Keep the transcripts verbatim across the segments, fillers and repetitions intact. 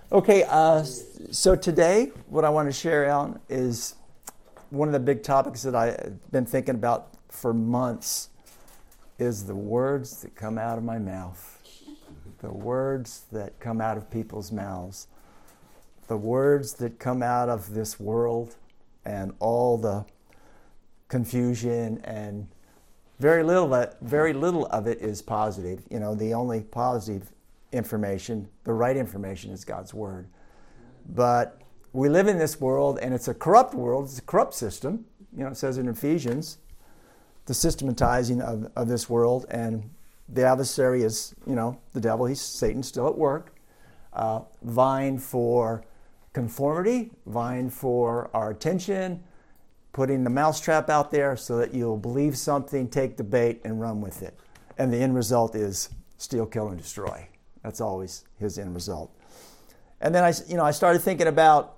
Okay, uh, so today what I want to share on is one of the big topics that I've been thinking about for months is the words that come out of my mouth. The words that come out of people's mouths. The words that come out of this world and all the confusion, and very little of it, very little of it is positive. You know, the only positive information, the right information, is God's Word. But we live in this world, and it's a corrupt world. It's a corrupt system. You know, it says in Ephesians, the systematizing of, of this world, and the adversary is, you know, the devil. He's Satan, still at work, uh, vying for conformity, vying for our attention, putting the mousetrap out there so that you'll believe something, take the bait, and run with it. And the end result is steal, kill, and destroy. That's always his end result. And then I, you know, I started thinking about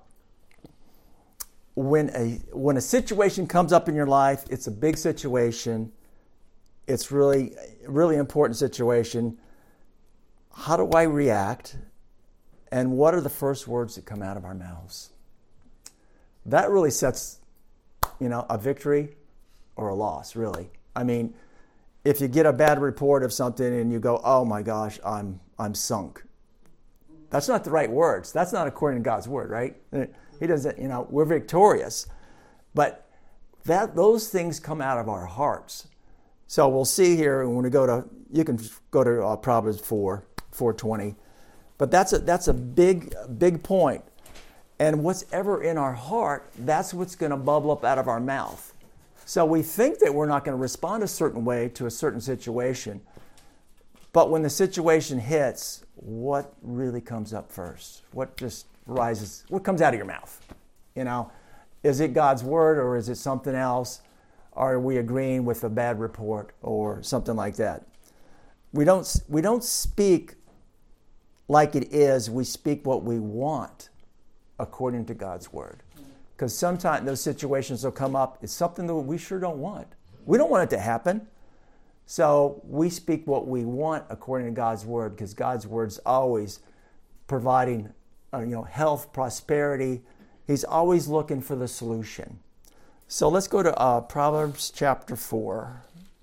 when a when a situation comes up in your life. It's a big situation. It's really, really important situation. How do I react? And what are the first words that come out of our mouths? That really sets, you know, a victory or a loss, really. I mean, if you get a bad report of something and you go, oh my gosh, I'm I'm sunk. That's not the right words. That's not according to God's Word, right? He doesn't, you know, we're victorious. But that those things come out of our hearts. So we'll see here when we go to, you can go to uh, Proverbs four, four twenty. But that's a, that's a big, big point. And what's ever in our heart, that's what's going to bubble up out of our mouth. So we think that we're not going to respond a certain way to a certain situation. But when the situation hits, what really comes up first? What just rises? What comes out of your mouth? You know, is it God's Word, or is it something else? Are we agreeing with a bad report or something like that? We don't, we don't speak like it is. We speak what we want according to God's Word. Because sometimes those situations will come up. It's something that we sure don't want. We don't want it to happen. So we speak what we want according to God's Word, because God's Word's always providing, uh, you know, health, prosperity. He's always looking for the solution. So let's go to uh, Proverbs chapter four.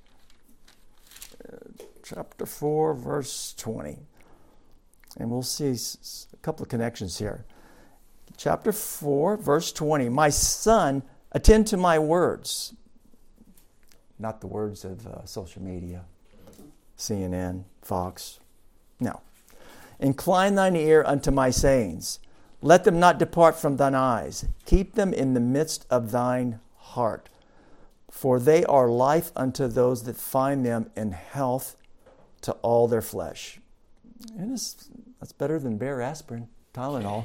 Uh, chapter four, verse twenty. And we'll see a couple of connections here. Chapter four, verse twenty. My son, attend to my words. Not the words of uh, social media, C N N, Fox. No. Incline thine ear unto my sayings. Let them not depart from thine eyes. Keep them in the midst of thine heart. For they are life unto those that find them, and health to all their flesh. And it's, that's better than Bayer aspirin, Tylenol.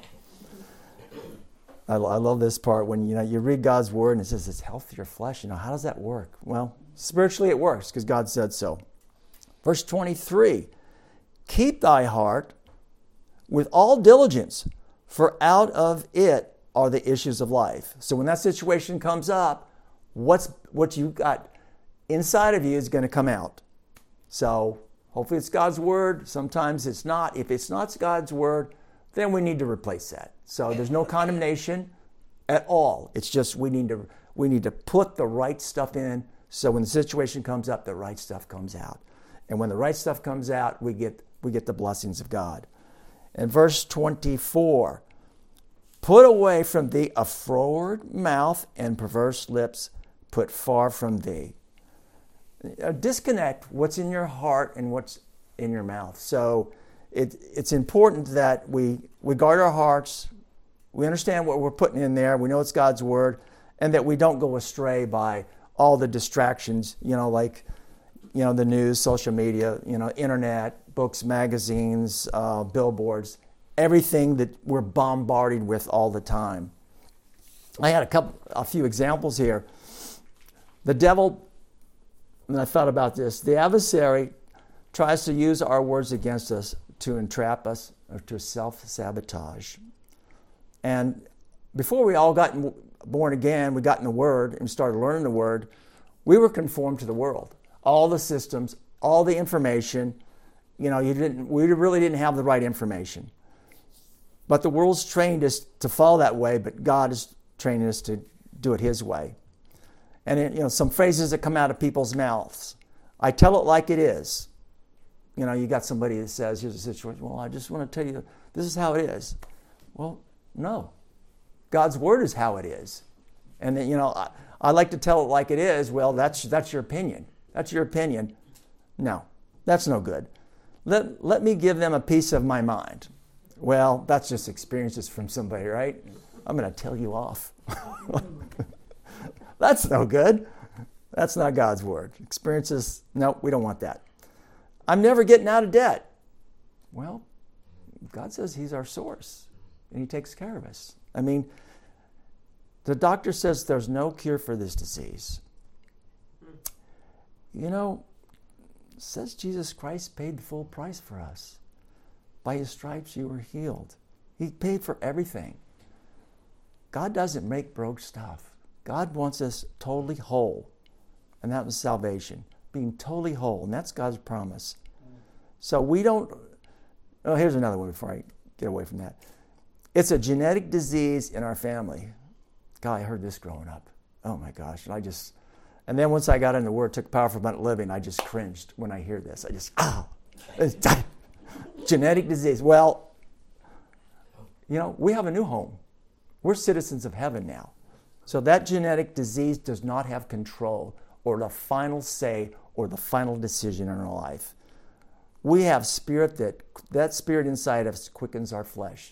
I, I love this part when you know you read God's Word and it says it's health to your flesh. You know, how does that work? Well, spiritually it works because God said so. Verse twenty-three, keep thy heart with all diligence, for out of it are the issues of life. So when that situation comes up, what's what you got inside of you is going to come out. So hopefully it's God's Word. Sometimes it's not. If it's not God's Word, then we need to replace that. So there's no condemnation at all. It's just we need to we need to put the right stuff in, so when the situation comes up, the right stuff comes out. And when the right stuff comes out, we get we get the blessings of God. And verse twenty-four, put away from thee a froward mouth, and perverse lips put far from thee. Disconnect what's in your heart and what's in your mouth. So it, it's important that we, we guard our hearts, we understand what we're putting in there, we know it's God's Word, and that we don't go astray by all the distractions, you know, like, you know, the news, social media, you know, internet, books, magazines, uh, billboards, everything that we're bombarded with all the time. I had a couple, a few examples here. The devil, and I thought about this, the adversary tries to use our words against us to entrap us or to self-sabotage. And before we all got born again, we got in the Word and started learning the Word, we were conformed to the world. All the systems, all the information, you know, you didn't. We really didn't have the right information. But the world's trained us to fall that way, but God is training us to do it His way. And it, you know, some phrases that come out of people's mouths. I tell it like it is. You know, you got somebody that says, here's a situation. Well, I just want to tell you, this is how it is. Well, no. God's Word is how it is. And, then, you know, I, I like to tell it like it is. Well, that's that's your opinion. That's your opinion. No, that's no good. Let, let me give them a piece of my mind. Well, that's just experiences from somebody, right? I'm going to tell you off. That's no good. That's not God's Word. Experiences, no, we don't want that. I'm never getting out of debt. Well, God says He's our source, and He takes care of us. I mean, the doctor says there's no cure for this disease. You know, it says Jesus Christ paid the full price for us. By His stripes you were healed. He paid for everything. God doesn't make broke stuff. God wants us totally whole. And that was salvation. Being totally whole. And that's God's promise. So we don't... Oh, here's another one before I get away from that. It's a genetic disease in our family. God, I heard this growing up. Oh my gosh. And I just... And then once I got into the Word, took Powerful Abundant Living, I just cringed when I hear this. I just... Oh! Genetic disease. Well, you know, we have a new home. We're citizens of heaven now. So that genetic disease does not have control or the final say or the final decision in our life. We have spirit that, that spirit inside us quickens our flesh.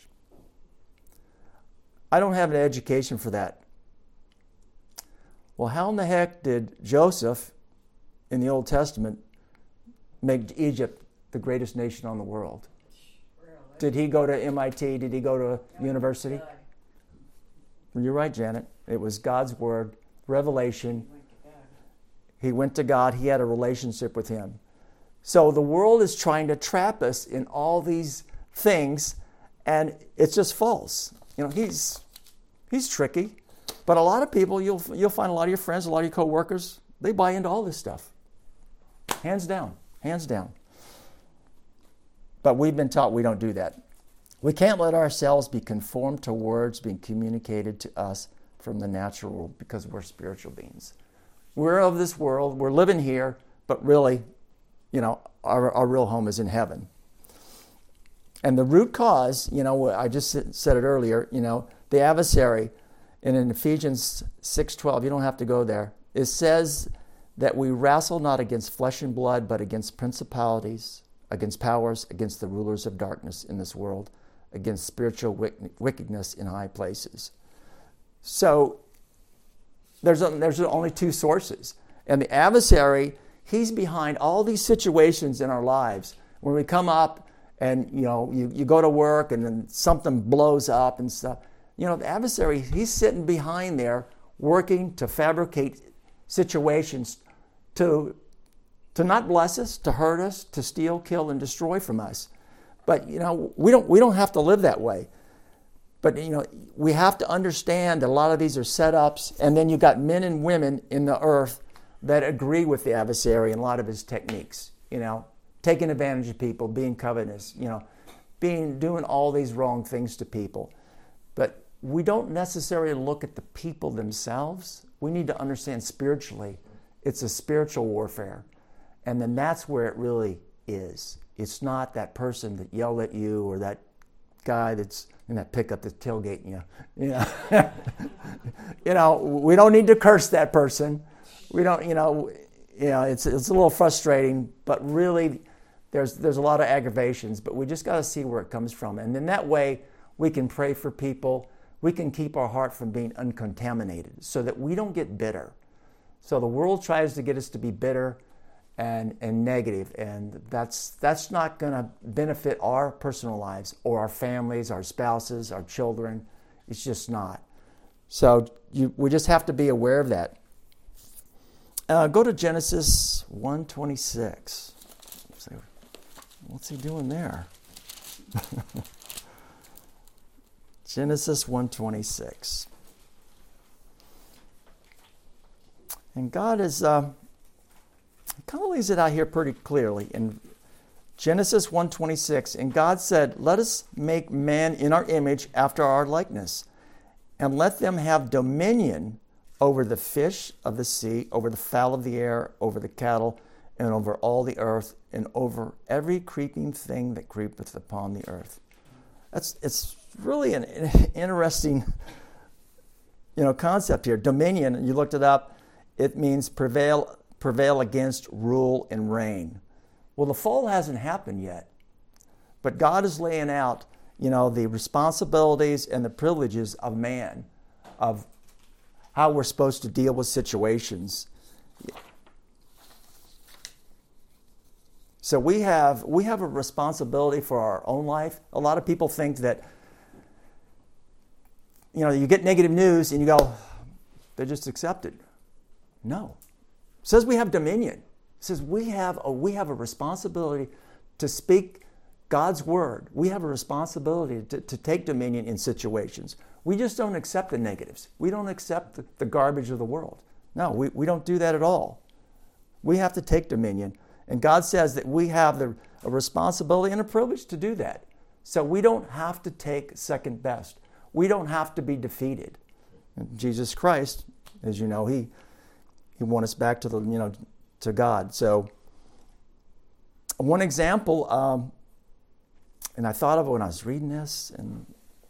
I don't have an education for that. Well, how in the heck did Joseph in the Old Testament make Egypt the greatest nation on the world? Really? Did he go to M I T? Did he go to no, university? Well, you're right, Janet. It was God's Word, revelation. He went to God. He had a relationship with Him. So the world is trying to trap us in all these things, and it's just false. You know, he's he's tricky. But a lot of people, you'll you'll find a lot of your friends, a lot of your coworkers, they buy into all this stuff. Hands down. Hands down. But we've been taught we don't do that. We can't let ourselves be conformed to words being communicated to us from the natural world because we're spiritual beings. We're of this world. We're living here, but really, you know, our, our real home is in heaven. And the root cause, you know, I just said it earlier, you know, the adversary, and in Ephesians six twelve, you don't have to go there, it says that we wrestle not against flesh and blood, but against principalities, against powers, against the rulers of darkness in this world, against spiritual wickedness in high places. So there's a, there's only two sources. And the adversary, he's behind all these situations in our lives. When we come up and, you know, you, you go to work and then something blows up and stuff. You know, the adversary, he's sitting behind there working to fabricate situations to, to not bless us, to hurt us, to steal, kill, and destroy from us. But, you know, we don't we don't have to live that way. But, you know, we have to understand that a lot of these are setups, and then you've got men and women in the earth that agree with the adversary and a lot of his techniques, you know, taking advantage of people, being covetous, you know, being doing all these wrong things to people. But we don't necessarily look at the people themselves. We need to understand spiritually. It's a spiritual warfare. And then that's where it really is. It's not that person that yelled at you or that guy that's in that pickup that's tailgating you. You know, you know, we don't need to curse that person. We don't, you know, you know, it's it's a little frustrating, but really there's there's a lot of aggravations, but we just got to see where it comes from. And in that way, we can pray for people. We can keep our heart from being uncontaminated so that we don't get bitter. So the world tries to get us to be bitter and and negative, and that's that's not going to benefit our personal lives or our families, our spouses, our children. It's just not. So you, we just have to be aware of that. Uh, go to Genesis one twenty-six. What's he doing there? Genesis one twenty-six. And God is... Uh, He kind of lays it out here pretty clearly in Genesis one twenty-six, and God said, let us make man in our image after our likeness, and let them have dominion over the fish of the sea, over the fowl of the air, over the cattle, and over all the earth, and over every creeping thing that creepeth upon the earth. That's it's really an interesting, you know, concept here. Dominion, you looked it up, it means prevail, prevail against, rule, and reign. Well, the fall hasn't happened yet, but God is laying out, you know, the responsibilities and the privileges of man, of how we're supposed to deal with situations. So we have we have a responsibility for our own life. A lot of people think that, you know, you get negative news and you go, they just accept it. No. It says we have dominion. It says we have a, we have a responsibility to speak God's word. We have a responsibility to, to take dominion in situations. We just don't accept the negatives. We don't accept the, the garbage of the world. No, we, we don't do that at all. We have to take dominion. And God says that we have the, a responsibility and a privilege to do that. So we don't have to take second best. We don't have to be defeated. And Jesus Christ, as you know, he he won us back to the you know to God. So one example, um, and I thought of it when I was reading this, and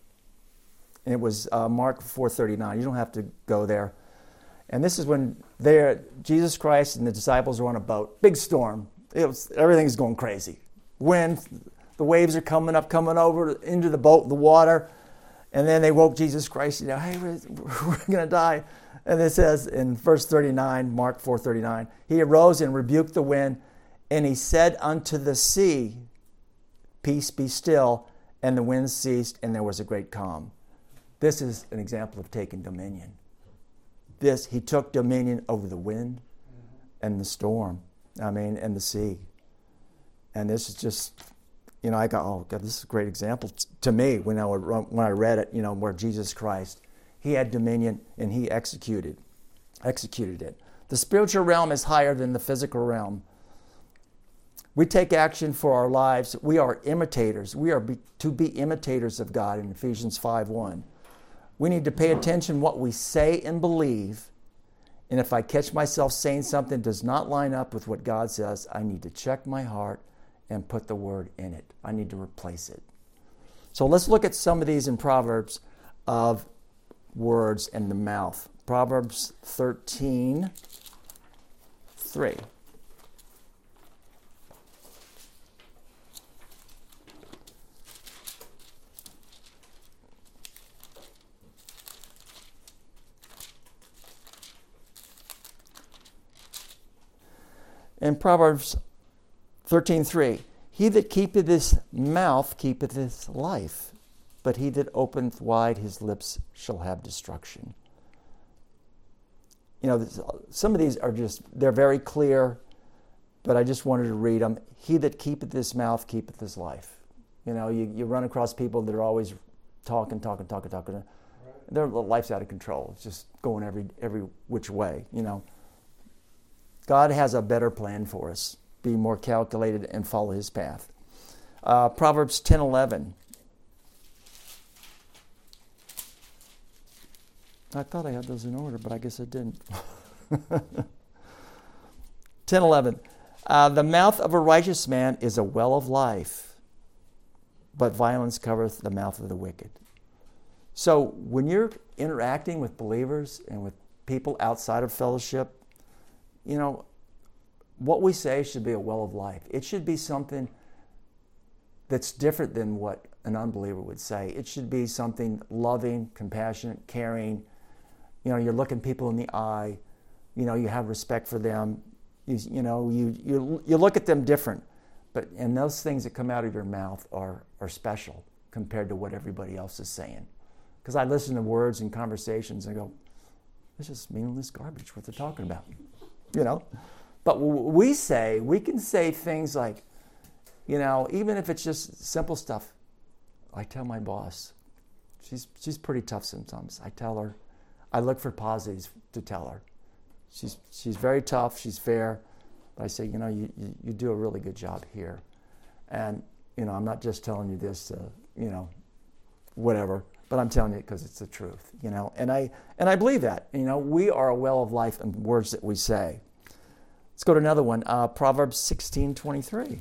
it was uh, Mark four thirty-nine. You don't have to go there. And this is when there Jesus Christ and the disciples are on a boat. Big storm. It was, everything's going crazy. Wind, the waves are coming up, coming over into the boat, the water. And then they woke Jesus Christ, you know, hey, we're, we're going to die. And it says in verse thirty-nine, Mark four thirty-nine, he arose and rebuked the wind, and he said unto the sea, peace be still, and the wind ceased, and there was a great calm. This is an example of taking dominion. This, he took dominion over the wind and the storm, I mean, and the sea. And this is just, you know, I go, oh, God, this is a great example to me when I, when I read it, you know, where Jesus Christ, he had dominion and he executed, executed it. The spiritual realm is higher than the physical realm. We take action for our lives. We are imitators. We are be, to be imitators of God in Ephesians five one. We need to pay attention what we say and believe. And if I catch myself saying something that does not line up with what God says, I need to check my heart and put the word in it. I need to replace it. So let's look at some of these in Proverbs of words and the mouth. Proverbs thirteen three. In Proverbs thirteen three, he that keepeth his mouth keepeth his life, but he that openeth wide his lips shall have destruction. You know, some of these are just, they're very clear, but I just wanted to read them. He that keepeth his mouth keepeth his life. You know, you, you run across people that are always talking, talking, talking, talking. Right. Their life's out of control. It's just going every every which way, you know. God has a better plan for us. Be more calculated and follow his path. Uh, Proverbs ten eleven. I thought I had those in order, but I guess I didn't. ten eleven. Uh, the mouth of a righteous man is a well of life, but violence covereth the mouth of the wicked. So when you're interacting with believers and with people outside of fellowship, you know, what we say should be a well of life. It should be something that's different than what an unbeliever would say. It should be something loving, compassionate, caring. You know, you're looking people in the eye. You know, you have respect for them. You, you know, you, you you look at them different. But and those things that come out of your mouth are are special compared to what everybody else is saying. Because I listen to words and conversations and I go, it's just meaningless garbage what they're talking about. You know, but we say, we can say things like, you know, even if it's just simple stuff. I tell my boss, she's she's pretty tough sometimes. I tell her, I look for positives to tell her. She's she's very tough, she's fair, but I say, you know, you, you, you do a really good job here. And, you know, I'm not just telling you this to, you know, whatever, but I'm telling you because it's the truth, you know. And I and I believe that, you know, we are a well of life in words that we say. Let's go to another one, uh, Proverbs sixteen twenty-three.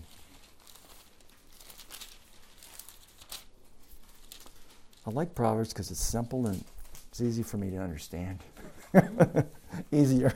I like Proverbs because it's simple and it's easy for me to understand. Easier.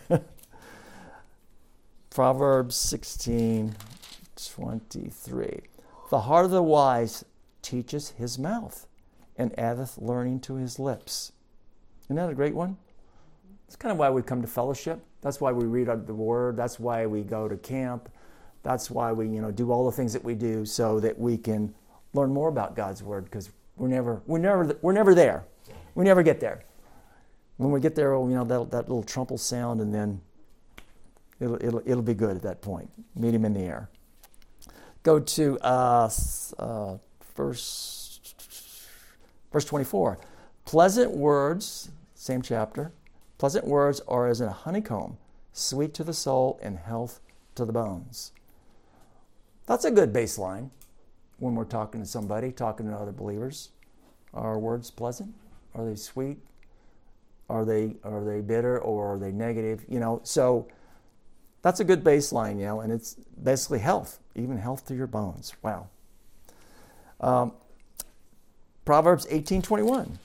Proverbs sixteen twenty-three. The heart of the wise teacheth his mouth, and addeth learning to his lips. Isn't that a great one? That's kind of why we come to fellowship. That's why we read the Word. That's why we go to camp. That's why we, you know, do all the things that we do so that we can learn more about God's Word. Because we're never, we're never, we're never there. We never get there. When we get there, you know, that that little trump will sound, and then it'll it'll it'll be good at that point. Meet him in the air. Go to uh, uh, verse verse twenty-four. Pleasant words, same chapter. Pleasant words are as a honeycomb, sweet to the soul and health to the bones. That's a good baseline when we're talking to somebody, talking to other believers. Are words pleasant? Are they sweet? Are they are they bitter or are they negative? You know, so that's a good baseline, you know, and it's basically health, even health to your bones. Wow. Um, Proverbs eighteen twenty-one.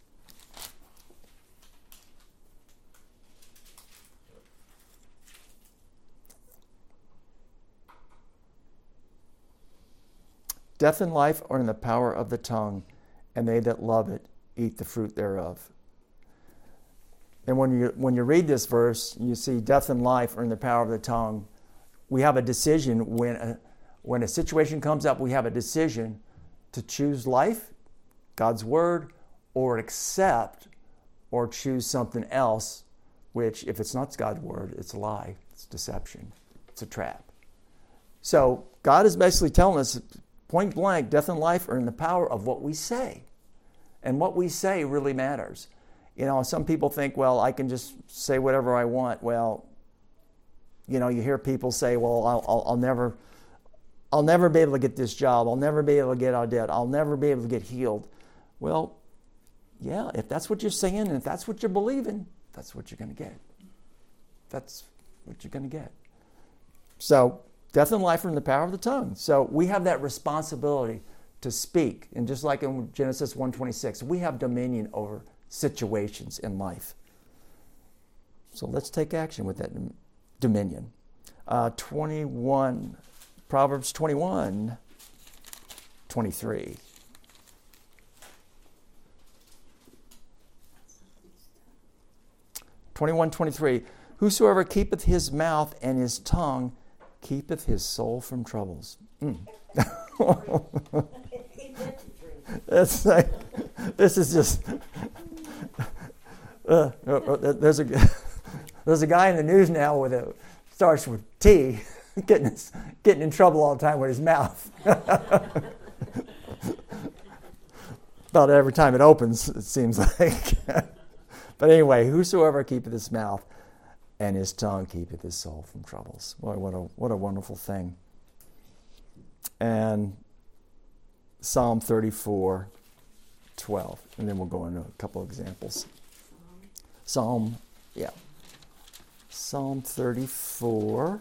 Death and life are in the power of the tongue, and they that love it eat the fruit thereof. And when you when you read this verse, you see death and life are in the power of the tongue. We have a decision when a, when a situation comes up. We have a decision to choose life, God's word, or accept or choose something else, which if it's not God's word, it's a lie, it's deception, it's a trap. So God is basically telling us point blank, death and life are in the power of what we say. And what we say really matters. You know, some people think, well, I can just say whatever I want. Well, you know, you hear people say, well, I'll, I'll, I'll never, I'll never be able to get this job. I'll never be able to get out of debt. I'll never be able to get healed. Well, yeah, if that's what you're saying and if that's what you're believing, that's what you're going to get. That's what you're going to get. So, death and life are in the power of the tongue. So we have that responsibility to speak. And just like in Genesis one twenty-six, we have dominion over situations in life. So let's take action with that dominion. Uh, twenty-one, Proverbs twenty-one, twenty-three. twenty-one, twenty-three. Whosoever keepeth his mouth and his tongue keepeth his soul from troubles. Mm. That's like, this is just. Uh, there's a there's a guy in the news now with a starts with T, getting getting in trouble all the time with his mouth. About every time it opens, it seems like. But anyway, whosoever keepeth his mouth and his tongue keepeth his soul from troubles. Boy, what a what a wonderful thing. And Psalm thirty-four, twelve. And then we'll go into a couple of examples. Psalm, yeah. Psalm thirty-four.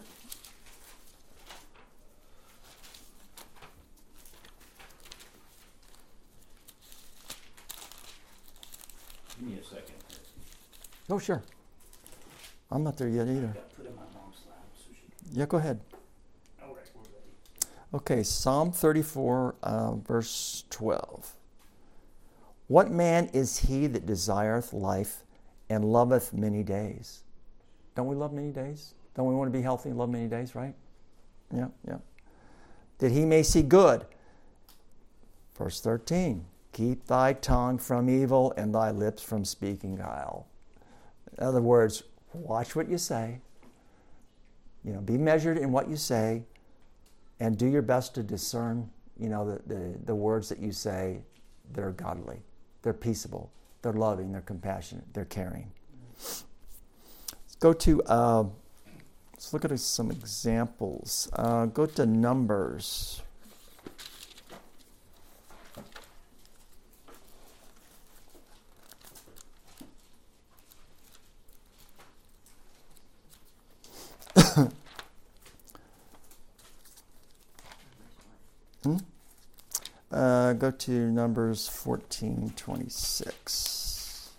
Give me a second. Oh, sure. I'm not there yet either. Put in my mom's lap so she Yeah, go ahead. All right, we're ready. Okay, Psalm thirty-four, uh, verse twelve. What man is he that desireth life and loveth many days? Don't we love many days? Don't we want to be healthy and love many days, right? Yeah, yeah. That he may see good. Verse thirteen. Keep thy tongue from evil and thy lips from speaking guile. In other words, watch what you say. You know, be measured in what you say, and do your best to discern, you know, the, the, the words that you say that are godly. They're peaceable. They're loving. They're compassionate. They're caring. Let's go to, uh, let's look at some examples. Uh, go to Numbers. go to Numbers fourteen twenty-six.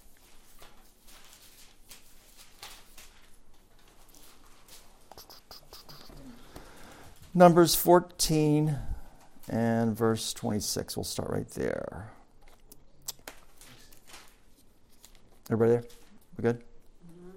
Numbers fourteen and verse twenty-six. We'll start right there. Everybody there? We good? Mm-hmm.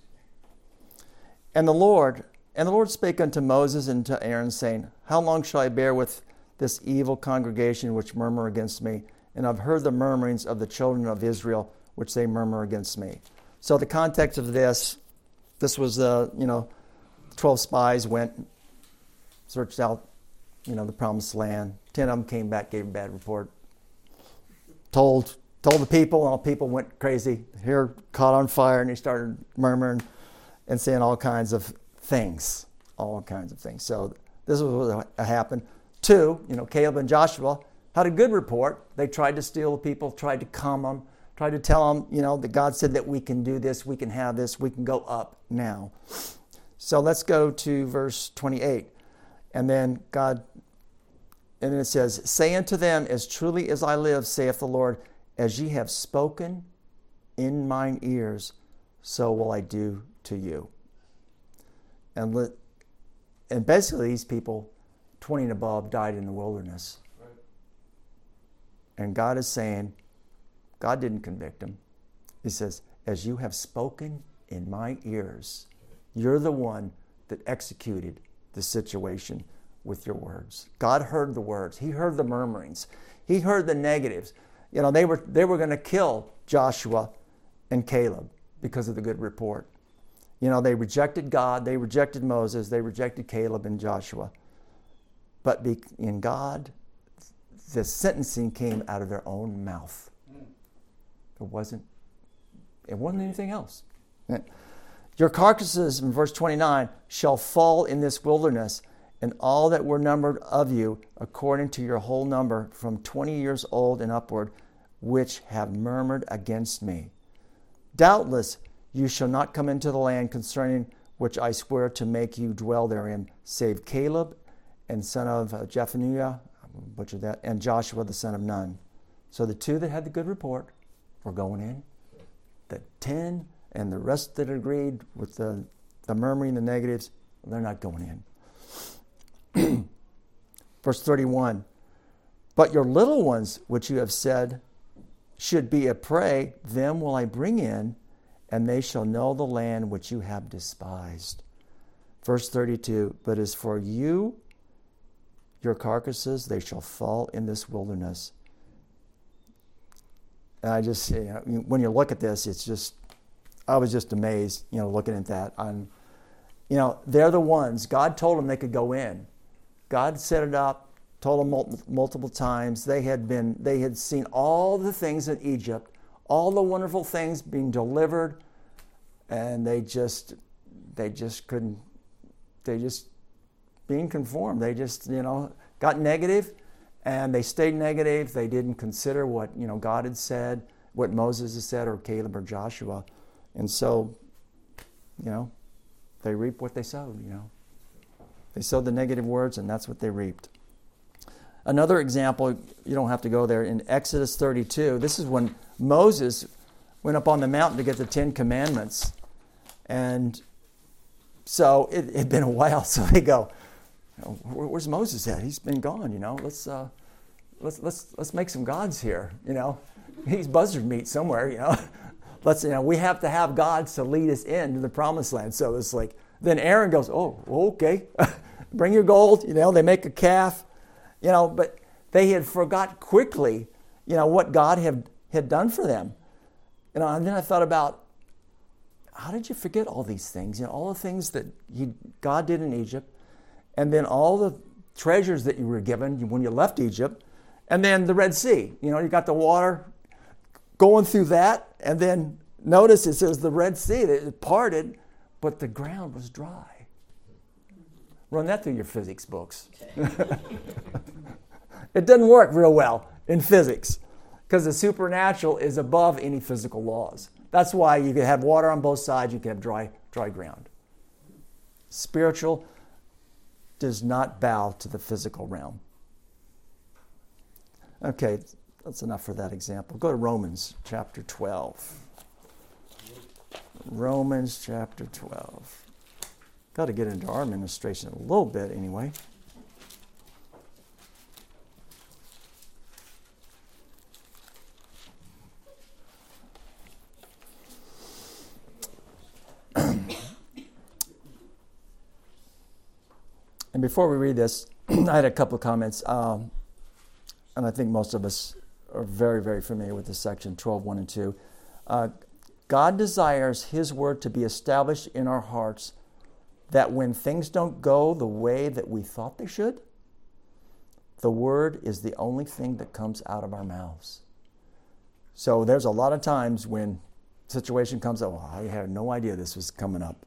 And the Lord, and the Lord spake unto Moses and to Aaron, saying, How long shall I bear with this evil congregation which murmur against me? And I've heard the murmurings of the children of Israel, which they murmur against me. So the context of this, this was, uh, you know, twelve spies went, searched out, you know, the promised land. Ten of them came back, gave a bad report. Told told the people, and all the people went crazy. Hair caught on fire, and they started murmuring and saying all kinds of things. All kinds of things. So this was what happened. Two, you know, Caleb and Joshua had a good report. They tried to steal the people, tried to calm them, tried to tell them, you know, that God said that we can do this, we can have this, we can go up now. So let's go to verse twenty-eight. And then God, and then it says, Say unto them, As truly as I live, saith the Lord, as ye have spoken in mine ears, so will I do to you. And, let, and basically these people, twenty and above, died in the wilderness. Right. And God is saying, God didn't convict them. He says, as you have spoken in my ears, you're the one that executed the situation with your words. God heard the words. He heard the murmurings. He heard the negatives. You know, they were they were going to kill Joshua and Caleb because of the good report. You know, they rejected God. They rejected Moses. They rejected Caleb and Joshua. But be, in God, the sentencing came out of their own mouth. It wasn't, it wasn't anything else. Your carcasses, in verse twenty-nine, shall fall in this wilderness, and all that were numbered of you, according to your whole number, from twenty years old and upward, which have murmured against me. Doubtless you shall not come into the land concerning which I swear to make you dwell therein, save Caleb and son of Jephunneh, butchered that, and Joshua the son of Nun. So the two that had the good report were going in. The ten and the rest that agreed with the, the murmuring, the negatives, they're not going in. Verse thirty-one, but your little ones, which you have said should be a prey, them will I bring in, and they shall know the land which you have despised. Verse thirty-two, but as for you, your carcasses, they shall fall in this wilderness. And I just, you know, when you look at this, it's just, I was just amazed, you know, looking at that. I'm, you know, they're the ones, God told them they could go in. God set it up, told them mul- multiple times. They had been, they had seen all the things in Egypt, all the wonderful things being delivered, and they just, they just couldn't, they just being conformed. They just, you know, got negative, and they stayed negative. They didn't consider what, you know, God had said, what Moses had said, or Caleb or Joshua. And so, you know, they reap what they sowed, you know. They sowed the negative words, and that's what they reaped. Another example, you don't have to go there, in Exodus thirty-two, this is when Moses went up on the mountain to get the Ten Commandments. And so it had been a while, so they go, Where, where's Moses at? He's been gone, you know. Let's uh, let's let's let's make some gods here, you know. He's buzzard meat somewhere, you know. Let's, you know, we have to have gods to lead us into the promised land. So it's like, then Aaron goes, oh, okay, bring your gold. You know, they make a calf, you know, but they had forgot quickly, you know, what God had had done for them. You know, and then I thought about, how did you forget all these things? You know, all the things that he, God did in Egypt, and then all the treasures that you were given when you left Egypt, and then the Red Sea. You know, you got the water going through that, and then notice it says the Red Sea, it parted, but the ground was dry. Run that through your physics books. It doesn't work real well in physics because the supernatural is above any physical laws. That's why you can have water on both sides, you can have dry, dry ground. Spiritual does not bow to the physical realm. Okay, that's enough for that example. Go to Romans chapter twelve. Romans chapter twelve. Got to get into our administration a little bit anyway. And before we read this, I had a couple of comments, um, and I think most of us are very, very familiar with this section, twelve, one and two. Uh, God desires His word to be established in our hearts, that when things don't go the way that we thought they should, the word is the only thing that comes out of our mouths. So there's a lot of times when a situation comes up, well, I had no idea this was coming up.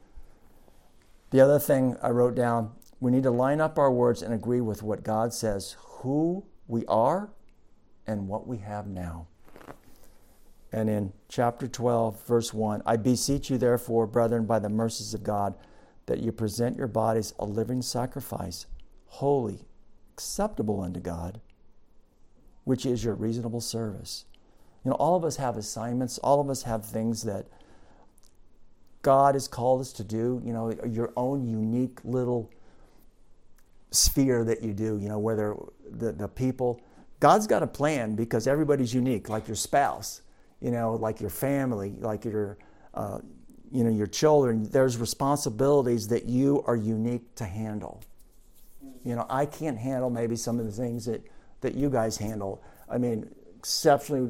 The other thing I wrote down, we need to line up our words and agree with what God says, who we are and what we have now. And in chapter twelve, verse one, I beseech you therefore, brethren, by the mercies of God, that you present your bodies a living sacrifice, holy, acceptable unto God, which is your reasonable service. You know, all of us have assignments. All of us have things that God has called us to do. You know, your own unique little sphere that you do, you know, whether the, the people, God's got a plan because everybody's unique, like your spouse, you know, like your family, like your, uh, you know, your children. There's responsibilities that you are unique to handle. You know, I can't handle maybe some of the things that, that you guys handle. I mean, exceptionally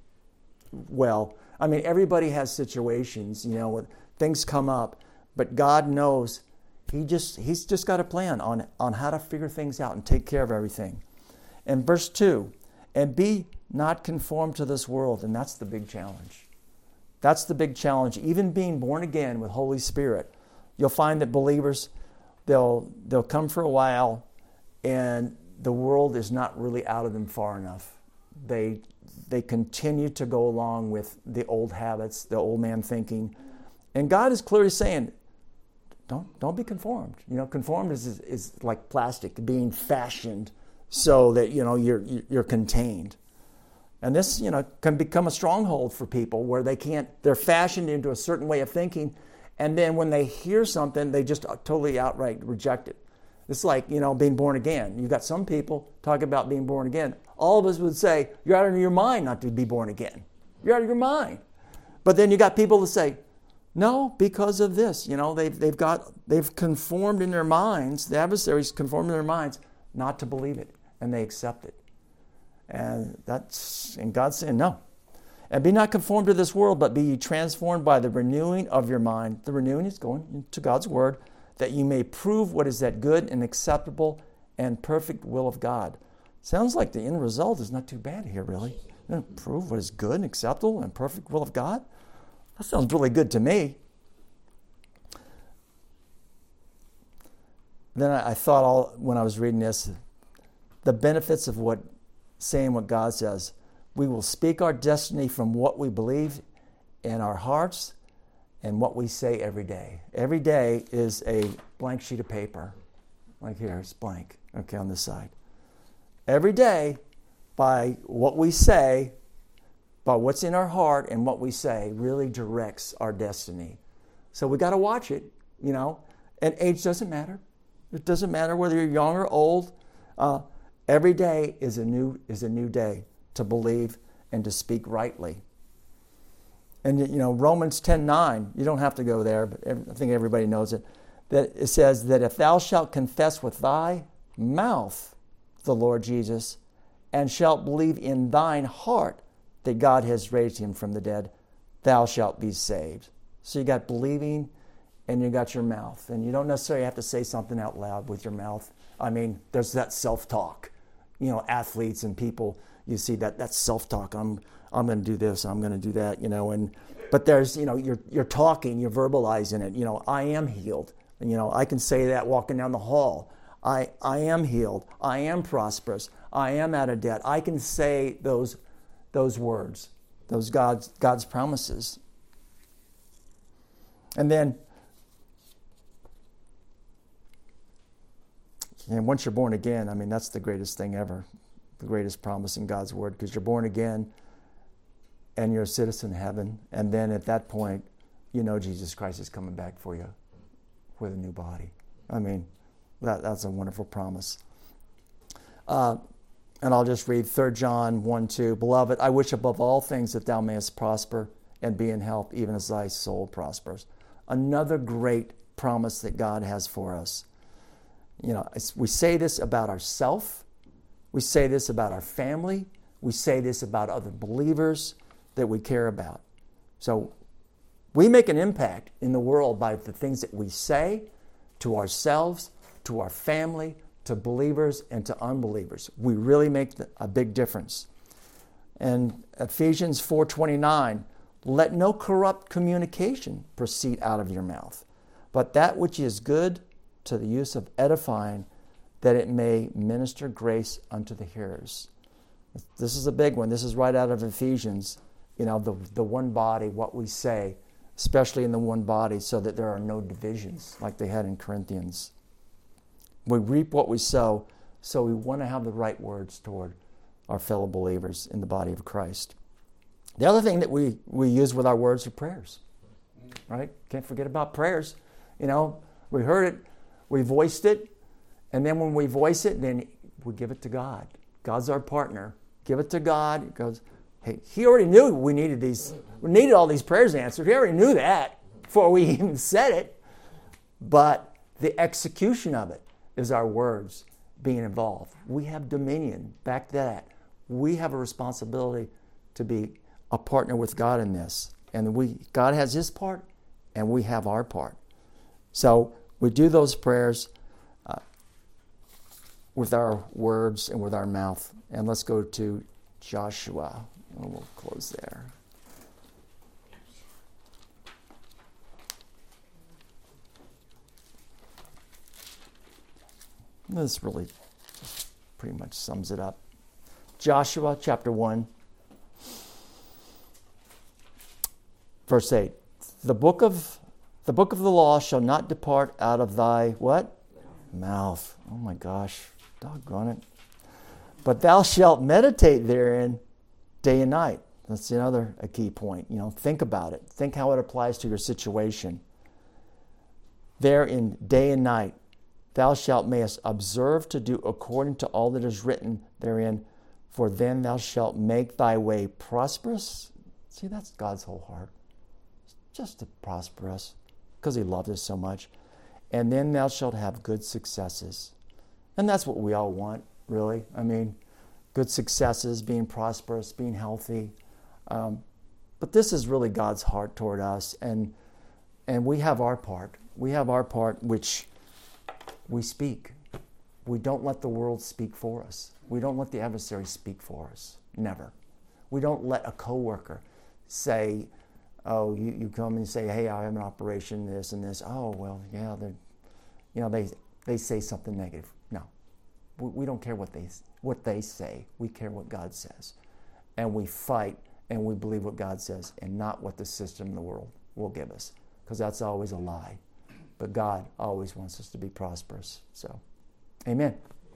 well. I mean, everybody has situations, you know, when things come up, but God knows He just He's just got a plan on, on how to figure things out and take care of everything. And verse two, and be not conformed to this world. And that's the big challenge. That's the big challenge. Even being born again with Holy Spirit, you'll find that believers, they'll they'll come for a while and the world is not really out of them far enough. They they continue to go along with the old habits, the old man thinking. And God is clearly saying, Don't don't be conformed. You know, conformed is, is is like plastic being fashioned so that you know you're you're contained, and this you know can become a stronghold for people where they can't. They're fashioned into a certain way of thinking, and then when they hear something, they just totally outright reject it. It's like you know being born again. You've got some people talking about being born again. All of us would say you're out of your mind not to be born again. You're out of your mind. But then you got people that say, no, because of this, you know, they've they've got they've conformed in their minds. The adversaries conformed in their minds not to believe it, and they accept it. And that's and God's saying no. And be not conformed to this world, but be ye transformed by the renewing of your mind. The renewing is going into God's word, that you may prove what is that good and acceptable and perfect will of God. Sounds like the end result is not too bad here, really. You know, prove what is good and acceptable and perfect will of God. That sounds really good to me. Then I, I thought all when I was reading this, the benefits of what saying what God says. We will speak our destiny from what we believe in our hearts and what we say every day. Every day is a blank sheet of paper. Like here, it's blank. Okay, on this side. Every day, by what we say, by what's in our heart and what we say really directs our destiny. So we got to watch it, you know. And age doesn't matter. It doesn't matter whether you're young or old. Uh, every day is a new is a new day to believe and to speak rightly. And you know Romans ten nine. You don't have to go there, but every, I think everybody knows it. That it says that if thou shalt confess with thy mouth the Lord Jesus, and shalt believe in thine heart that God has raised him from the dead, thou shalt be saved. So you got believing and you got your mouth. And you don't necessarily have to say something out loud with your mouth. I mean, there's that self-talk. You know, athletes and people, you see that that self-talk. I'm I'm going to do this, I'm going to do that, you know. And but there's, you know, you're you're talking, you're verbalizing it. You know, I am healed. And, you know, I can say that walking down the hall. I, I am healed. I am prosperous. I am out of debt. I can say those those words, those God's God's promises. And then, and once you're born again, I mean, that's the greatest thing ever. the greatest promise in God's Word, because you're born again and you're a citizen of heaven. And then at that point, you know Jesus Christ is coming back for you with a new body. I mean, that, that's a wonderful promise. Uh, and I'll just read Third John one two. Beloved, I wish above all things that thou mayest prosper and be in health, even as thy soul prospers. Another great promise that God has for us. You know, we say this about ourselves. We say this about our family. We say this about other believers that we care about. So we make an impact in the world by the things that we say to ourselves, to our family, to believers, and to unbelievers. We really make a big difference. And Ephesians four twenty-nine, let no corrupt communication proceed out of your mouth, but that which is good to the use of edifying, that it may minister grace unto the hearers. This is a big one. This is right out of Ephesians. You know, the, the one body, what we say, especially in the one body, so that there are no divisions like they had in Corinthians. We reap what we sow, so we want to have the right words toward our fellow believers in the body of Christ. The other thing that we, we use with our words are prayers, right? Can't forget about prayers. You know, we heard it, we voiced it, and then when we voice it, then we give it to God. God's our partner. Give it to God. He goes, hey, He already knew we needed these, we needed all these prayers answered. He already knew that before we even said it. But the execution of it is our words being involved. We have dominion. Back to that. We have a responsibility to be a partner with God in this. And we God has His part, and we have our part. So we do those prayers uh, with our words and with our mouth. And let's go to Joshua. And we'll close there. This really pretty much sums it up. Joshua chapter one, verse eight. The book of the book of the law shall not depart out of thy what? Mouth. Oh my gosh, doggone it. But thou shalt meditate therein day and night. That's another a key point. You know, think about it. Think how it applies to your situation. Therein day and night. Thou shalt mayest observe to do according to all that is written therein, for then thou shalt make thy way prosperous. See, that's God's whole heart. Just to prosper us, because He loved us so much. And then thou shalt have good successes. And that's what we all want, really. I mean, good successes, being prosperous, being healthy. Um, but this is really God's heart toward us. And, and we have our part. We have our part, which we speak. We don't let the world speak for us. We don't let the adversary speak for us. Never. We don't let a coworker say, oh, you, you come and say, hey, I have an operation, this and this. Oh, well, yeah, they, you know, they they say something negative. No. We, we don't care what they what they say. We care what God says. And we fight and we believe what God says and not what the system in the world will give us, because that's always a lie. But God always wants us to be prosperous. So, amen.